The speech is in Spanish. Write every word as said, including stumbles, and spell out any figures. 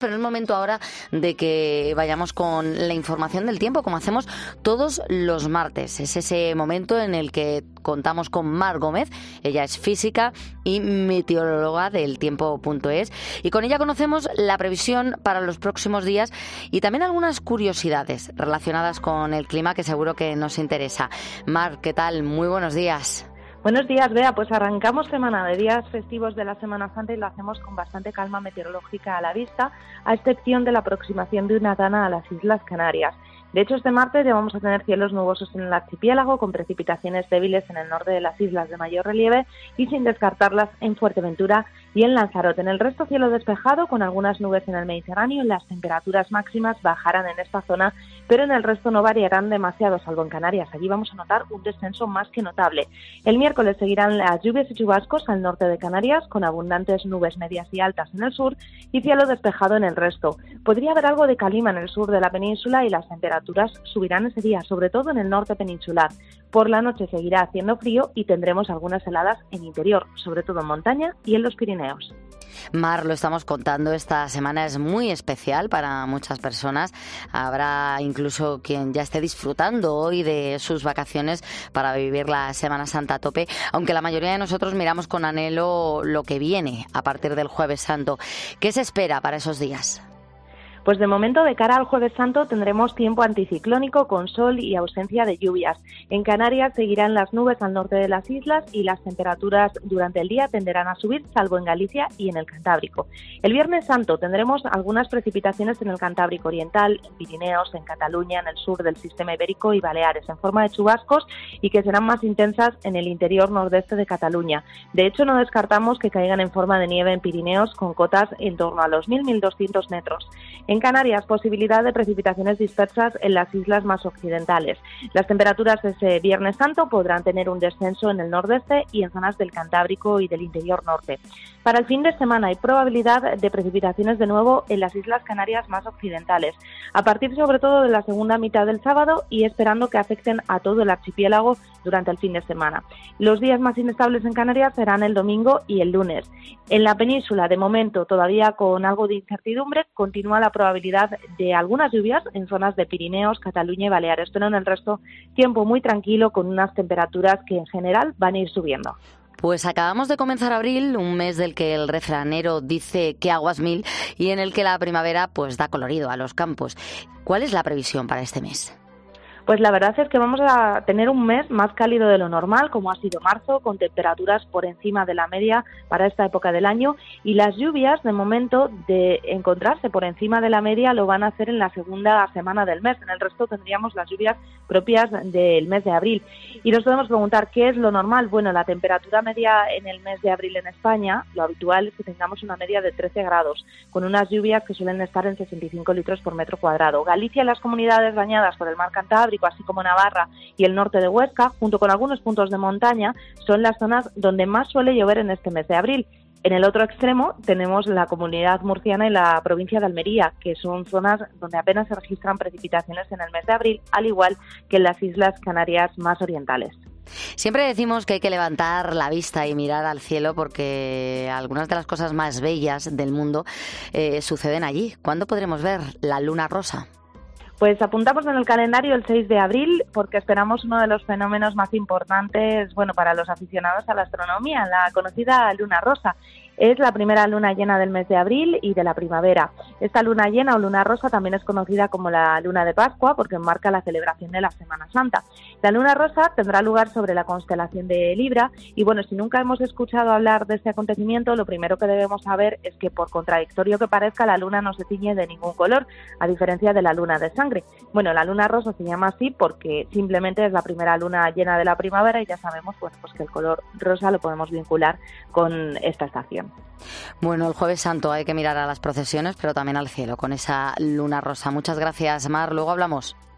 Pero es momento ahora de que vayamos con la información del tiempo, como hacemos todos los martes. Es ese momento en el que contamos con Mar Gómez. Ella es física y meteoróloga del tiempo punto es. Y con ella conocemos la previsión para los próximos días y también algunas curiosidades relacionadas con el clima que seguro que nos interesa. Mar, ¿qué tal? Muy buenos días. Buenos días, Bea. Pues arrancamos semana de días festivos de la Semana Santa y lo hacemos con bastante calma meteorológica a la vista, a excepción de la aproximación de una dana a las Islas Canarias. De hecho, este martes ya vamos a tener cielos nubosos en el archipiélago, con precipitaciones débiles en el norte de las islas de mayor relieve y sin descartarlas en Fuerteventura y en Lanzarote. En el resto, cielo despejado, con algunas nubes en el Mediterráneo. Las temperaturas máximas bajarán en esta zona, pero en el resto no variarán demasiado, salvo en Canarias. Allí vamos a notar un descenso más que notable. El miércoles seguirán las lluvias y chubascos al norte de Canarias, con abundantes nubes medias y altas en el sur y cielo despejado en el resto. Podría haber algo de calima en el sur de la península y las temperaturas subirán ese día, sobre todo en el norte peninsular. Por la noche seguirá haciendo frío y tendremos algunas heladas en interior, sobre todo en montaña y en los Pirineos. Mar, lo estamos contando, esta semana es muy especial para muchas personas. Habrá incluso quien ya esté disfrutando hoy de sus vacaciones para vivir la Semana Santa a tope, aunque la mayoría de nosotros miramos con anhelo lo que viene a partir del Jueves Santo. ¿Qué se espera para esos días? Pues de momento, de cara al Jueves Santo, tendremos tiempo anticiclónico con sol y ausencia de lluvias. En Canarias seguirán las nubes al norte de las islas y las temperaturas durante el día tenderán a subir, salvo en Galicia y en el Cantábrico. El Viernes Santo tendremos algunas precipitaciones en el Cantábrico Oriental, en Pirineos, en Cataluña, en el sur del sistema ibérico y Baleares, en forma de chubascos y que serán más intensas en el interior nordeste de Cataluña. De hecho, no descartamos que caigan en forma de nieve en Pirineos con cotas en torno a los mil a mil doscientos metros. En Canarias, posibilidad de precipitaciones dispersas en las islas más occidentales. Las temperaturas ese Viernes Santo podrán tener un descenso en el nordeste y en zonas del Cantábrico y del interior norte. Para el fin de semana hay probabilidad de precipitaciones de nuevo en las Islas Canarias más occidentales, a partir sobre todo de la segunda mitad del sábado y esperando que afecten a todo el archipiélago durante el fin de semana. Los días más inestables en Canarias serán el domingo y el lunes. En la península, de momento, todavía con algo de incertidumbre, continúa la probabilidad de algunas lluvias en zonas de Pirineos, Cataluña y Baleares, pero en el resto tiempo muy tranquilo con unas temperaturas que en general van a ir subiendo. Pues acabamos de comenzar abril, un mes del que el refranero dice que aguas mil y en el que la primavera pues da colorido a los campos. ¿Cuál es la previsión para este mes? Pues la verdad es que vamos a tener un mes más cálido de lo normal, como ha sido marzo, con temperaturas por encima de la media para esta época del año, y las lluvias, de momento, de encontrarse por encima de la media, lo van a hacer en la segunda semana del mes. En el resto tendríamos las lluvias propias del mes de abril. Y nos podemos preguntar, ¿qué es lo normal? Bueno, la temperatura media en el mes de abril en España, lo habitual es que tengamos una media de trece grados, con unas lluvias que suelen estar en sesenta y cinco litros por metro cuadrado. Galicia y las comunidades bañadas por el mar Cantábrico, así como Navarra y el norte de Huesca, junto con algunos puntos de montaña, son las zonas donde más suele llover en este mes de abril. En el otro extremo tenemos la Comunidad Murciana y la provincia de Almería, que son zonas donde apenas se registran precipitaciones en el mes de abril, al igual que en las Islas Canarias más orientales. Siempre decimos que hay que levantar la vista y mirar al cielo porque algunas de las cosas más bellas del mundo eh, suceden allí. ¿Cuándo podremos ver la luna rosa? Pues apuntamos en el calendario el seis de abril porque esperamos uno de los fenómenos más importantes, bueno, para los aficionados a la astronomía, la conocida luna rosa. Es la primera luna llena del mes de abril y de la primavera. Esta luna llena o luna rosa también es conocida como la luna de Pascua porque marca la celebración de la Semana Santa. La luna rosa tendrá lugar sobre la constelación de Libra y bueno, si nunca hemos escuchado hablar de este acontecimiento, lo primero que debemos saber es que por contradictorio que parezca, la luna no se tiñe de ningún color, a diferencia de la luna de sangre. Bueno, la luna rosa se llama así porque simplemente es la primera luna llena de la primavera y ya sabemos bueno, pues que el color rosa lo podemos vincular con esta estación. Bueno, el Jueves Santo hay que mirar a las procesiones, pero también al cielo con esa luna rosa. Muchas gracias, Mar. Luego hablamos.